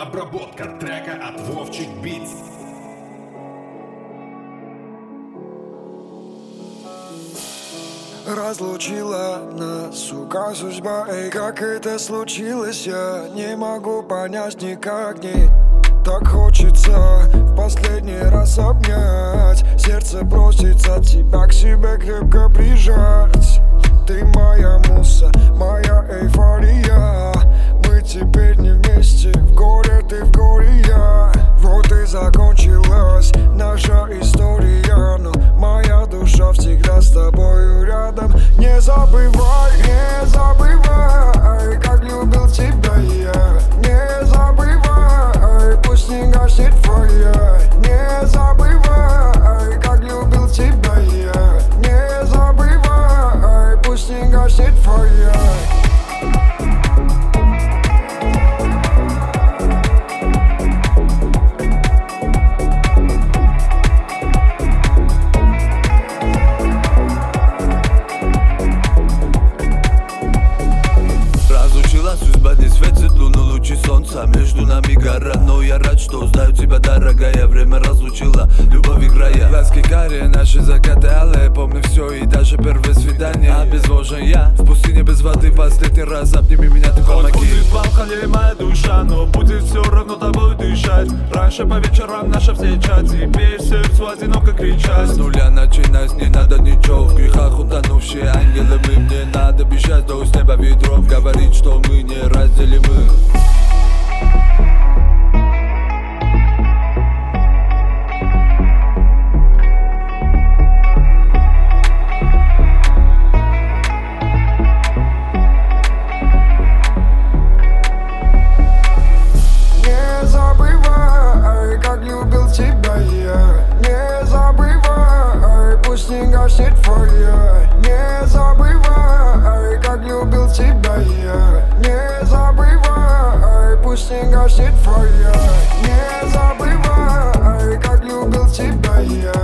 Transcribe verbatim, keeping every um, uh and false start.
Обработка трека от Вовчик Битс. Разлучила нас, сука, судьба. Эй, как это случилось, я не могу понять никак. Не так хочется в последний раз обнять. Сердце просится тебя к себе крепко прижать. Ты моя муса, моя эйфория. Мы теперь не вместе, в горе ты, в горе я. Вот и закончилась наша история, но моя душа всегда с тобою рядом. Не забывай, не забывай, как любил тебя я. Не забывай, пусть не гаснет твоя. Не забывай, как любил тебя я. Не забывай, пусть не гаснет твоя. Судьба не светит луну, лучи солнца. Между нами гора, но я рад, что узнаю тебя, дорогая. Время разлучило, любовь и края. Глазки карие, наши закаты алые. Помню все и даже первое свидание. Обезвожен я в пустыне без воды. Последний раз обними меня, ты помоги. Хоть будет полхали моя душа, но будет все равно тобой дышать. Раньше по вечерам наша встреча, теперь сердцу одиноко кричать. С нуля начинать не надо ничего. В грехах утонувшие ангелы мы. Мне надо бежать до с неба ветров. Говорить, что мы не разделимы. Не забывай, как любил тебя я. Не забывай, пусть не гаснет твоя. Не забывай, как любил тебя я. Не забывай, пусть не гаснет твоя. Не забывай, как любил тебя я.